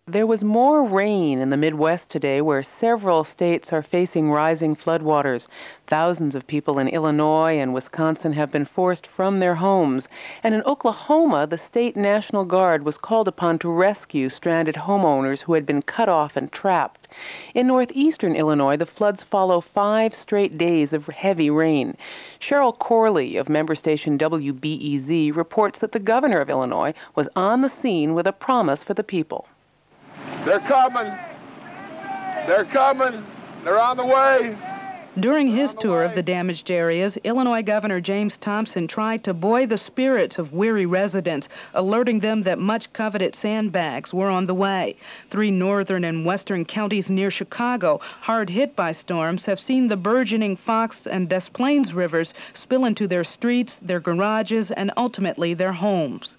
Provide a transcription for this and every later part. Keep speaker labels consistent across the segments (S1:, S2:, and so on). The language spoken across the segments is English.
S1: There was more rain in the Midwest today, where several states are facing rising floodwaters. Thousands of people in Illinois and Wisconsin have been forced from their homes. And in Oklahoma, the state National Guard was called upon to rescue stranded homeowners who had been cut off and trapped. In northeastern Illinois, the floods follow 5 straight days of heavy rain. Cheryl Corley of member station WBEZ reports that the governor of Illinois was on the scene with a promise for the people.
S2: They're coming. They're coming. They're on the way.
S3: During his tour of the damaged areas, Illinois Governor James Thompson tried to buoy the spirits of weary residents, alerting them that much-coveted sandbags were on the way. 3 northern and western counties near Chicago, hard hit by storms, have seen the burgeoning Fox and Des Plaines rivers spill into their streets, their garages, and ultimately their homes.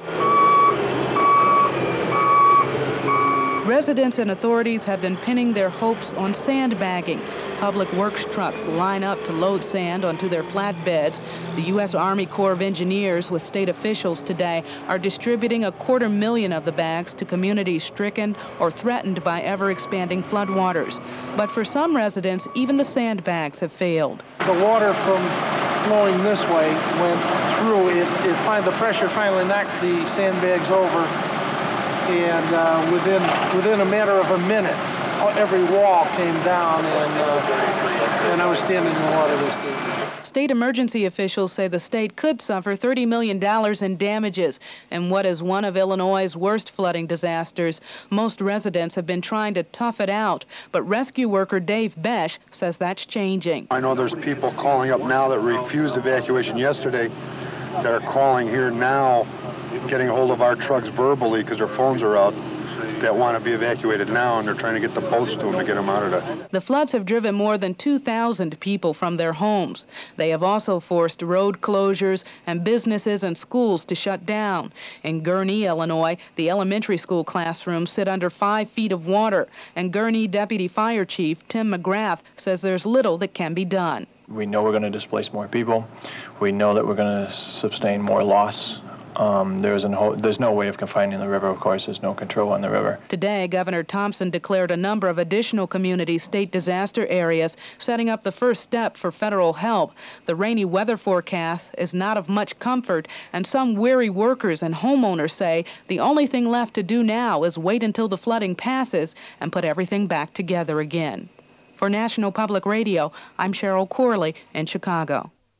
S3: Residents and authorities have been pinning their hopes on sandbagging. Public works trucks line up to load sand onto their flatbeds. The U.S. Army Corps of Engineers with state officials today are distributing 250,000 of the bags to communities stricken or threatened by ever-expanding floodwaters. But for some residents, even the sandbags have failed.
S4: The water from flowing this way went through. The pressure finally knocked the sandbags over. And within a matter of a minute, every wall came down, and I was standing in the water this day.
S3: State emergency officials say the state could suffer $30 million in damages in what is one of Illinois' worst flooding disasters. Most residents have been trying to tough it out, but rescue worker Dave Besh says that's changing.
S5: I know there's people calling up now that refused evacuation yesterday that are calling here now, getting a hold of our trucks verbally because their phones are out, that want to be evacuated now, and they're trying to get the boats to them to get them out of there.
S3: The floods have driven more than 2,000 people from their homes. They have also forced road closures and businesses and schools to shut down. In Gurnee, Illinois, the elementary school classrooms sit under 5 feet of water, and Gurnee Deputy Fire Chief Tim McGrath says there's little that can be done.
S6: We know we're going to displace more people. We know that we're going to sustain more loss. There's no way of confining the river, of course. There's no control on the river.
S3: Today, Governor Thompson declared a number of additional community state disaster areas, setting up the first step for federal help. The rainy weather forecast is not of much comfort, and some weary workers and homeowners say the only thing left to do now is wait until the flooding passes and put everything back together again. For National Public Radio, I'm Cheryl Corley in Chicago.